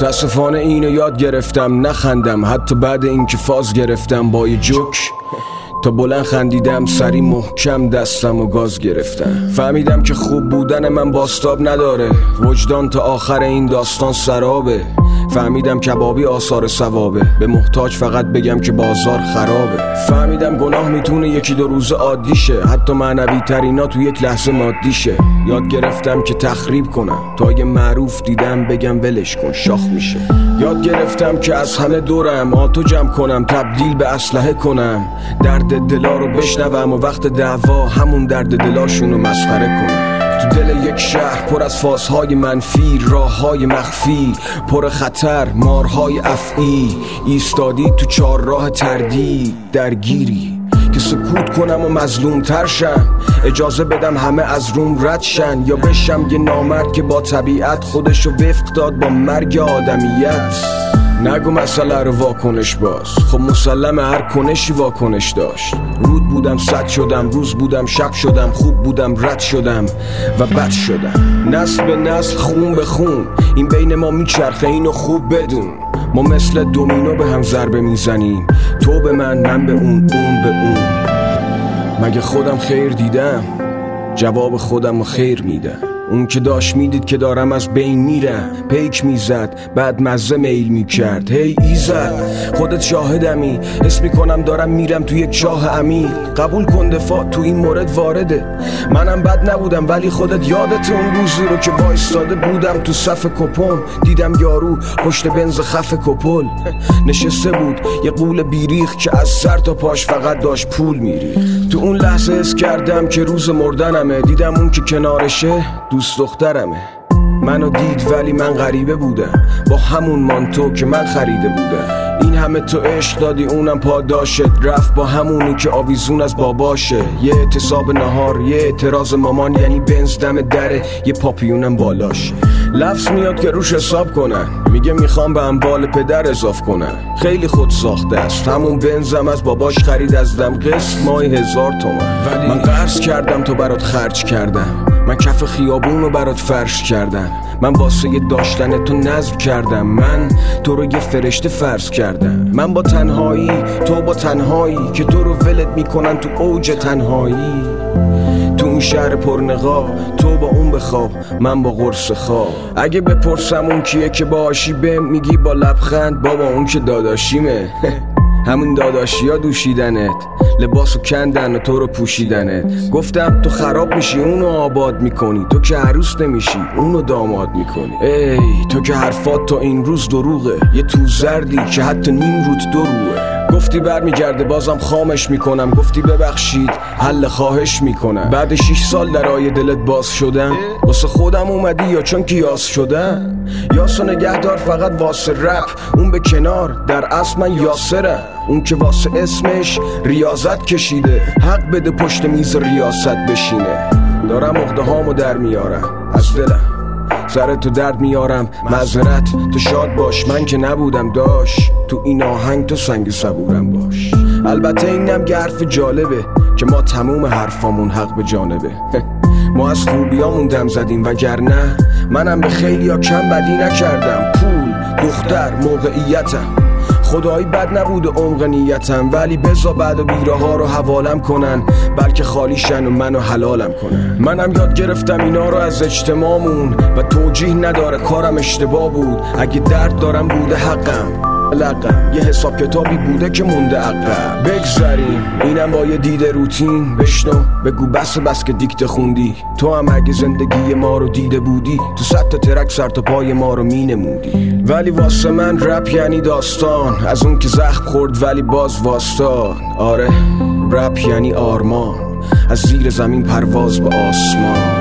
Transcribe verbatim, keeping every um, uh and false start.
متاسفانه اینو یاد گرفتم نخندم، حتی بعد اینکه فاز گرفتم با یه جوک تا بلند خندیدم، سری محکم دستم و گاز گرفتم. فهمیدم که خوب بودن من باستاب نداره، وجدان تا آخر این داستان سرابه. فهمیدم کبابی آثار ثوابه، به محتاج فقط بگم که بازار خرابه. فهمیدم گناه میتونه یکی دو روز عادی شه، حتی معنوی ترینا تو یک لحظه مادی شه. یاد گرفتم که تخریب کنم تا یه معروف دیدم بگم ولش کن شاخ میشه. یاد گرفتم که از همه دورم آتو جمع کنم، تبدیل به اسلحه کنم، درد دلا رو بشنوم و وقت دعوا همون درد دلاشونو مسخره کنم. تو دل یک شهر پر از فازهای منفی، راههای مخفی پر خطر، مارهای افعی، ایستادی تو چار راه تردید درگیری که سکوت کنم و مظلوم تر شم، اجازه بدم همه از روم رد شن، یا بشم یه نامرد که با طبیعت خودشو وفق داد با مرگ آدمیت. نگو مسئله رو واکنش باز، خب مسلمه هر کنشی واکنش داشت. رود بودم صد شدم، روز بودم شب شدم، خوب بودم رد شدم و بد شدم. نسل به نسل خون به خون این بین ما میچرخه، اینو خوب بدون. ما مثل دومینو به هم ضربه میزنیم، تو به من من به اون اون به اون. مگه خودم خیر دیدم؟ جواب خودم رو خیر میدم. اون که داشت میدید که دارم از بین میرم، پیک میزد بعد مزه میل میکرد. هی ایزد خودت شاهدمی، حس میکنم دارم میرم تو یک چاه عمیق. قبول کن دفاع تو این مورد وارده، منم بد نبودم ولی خودت یادت اون روزی رو که وایستاده بودم تو صف کپون، دیدم یارو پشت بنز خف کپل نشسته بود، یه قول بیریخ که از سر تا پاش فقط داشت پول میریخت. تو اون لحظه حس کردم که روز مردنمه، دیدم اون که کنارشه دوست دخترمه. منو دید ولی من غریبه بودم، با همون مانتو که من خریده بودم. این همه تو عشق دادی اونم پاداشت، رفت با همونی که آویزون از باباشه. یه اعتصاب نهار، یه اعتراض مامان، یعنی بنز دم دره، یه پاپیونم بالاش. لفظ میاد که روش حساب کنن، میگه میخوام به اموال پدر اضاف کنن. خیلی خود ساخته است، همون بنزم از باباش خرید از دم، قسط ماهی هزار تومن. ولی من قرض کردم تو برات خرج کردم، من کف خیابون رو برات فرش کردم، من واسه یه داشتن تو نذر کردم، من تو رو یه فرشته فرض کردم. من با تنهایی، تو با تنهایی که تو رو ولت میکنن تو اوج تنهایی. تو اون شهر پرنقاب تو با اون بخواب، من با قرص خواب. اگه بپرسم اون کیه که باشی بهم میگی با لبخند بابا اون که داداشیمه. همون داداشی ها دوشیدنت، لباسو کندن و تو رو پوشیدنت. گفتم تو خراب میشی اونو آباد میکنی، تو که عروس نمیشی اونو داماد میکنی. ای تو که حرفات تا این روز دروغه، یه تو زردی که حتی نیم روت دروغه. گفتی برمیگرده بازم خامش میکنم، گفتی ببخشید حل خواهش میکنم. بعد شیش سال در آیه دلت باز شدم، واسه خودم اومدی یا چون که یاس شدم؟ یاسو نگهدار فقط واسه رپ، اون به کنار در اصل من یاسرم. اون که واسه اسمش ریاضت کشیده، حق بده پشت میز ریاست بشینه. دارم عقده هامو در میارم از دلم، سر تو درد میارم معذرت، تو شاد باش من که نبودم داش، تو این آهنگ تو سنگ صبورم باش. البته اینم که حرف جالبه که ما تموم حرفامون حق به جانبه. ما از خوبیامون دم زدیم وگرنه منم به خیلی ها کم بدی نکردم. پول، دختر، موقعیتم، خدایی بد نبود عمق نیتم، ولی بزا بعد و بیره ها رو حوالم کنن، بلکه خالیشن و منو حلالم کنن. منم یاد گرفتم اینا رو از اجتماعمون و توجیه نداره کارم اشتباه بود. اگه درد دارم بوده حقم، لقم یه حساب کتابی بوده که مونده عقب. بگذاریم اینم با یه دیده روتین، بشنو بگو بس بس که دیکته خوندی. تو هم اگه زندگی ما رو دیده بودی، تو صد تا ترک سر تا پای ما رو می نمودی. ولی واسه من رپ یعنی داستان، از اون که زخم خورد ولی باز واسطاد. آره رپ یعنی آرمان، از زیر زمین پرواز به آسمان.